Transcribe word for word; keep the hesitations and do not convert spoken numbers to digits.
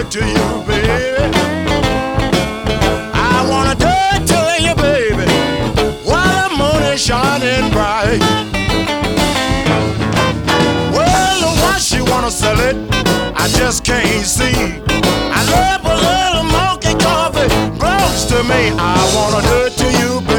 it to you, baby. I wanna do it to you, baby, while the moon is shining bright. Well, why she wanna sell it, I just can't see. I love a little monkey coffee, close to me. I wanna do it to you, baby.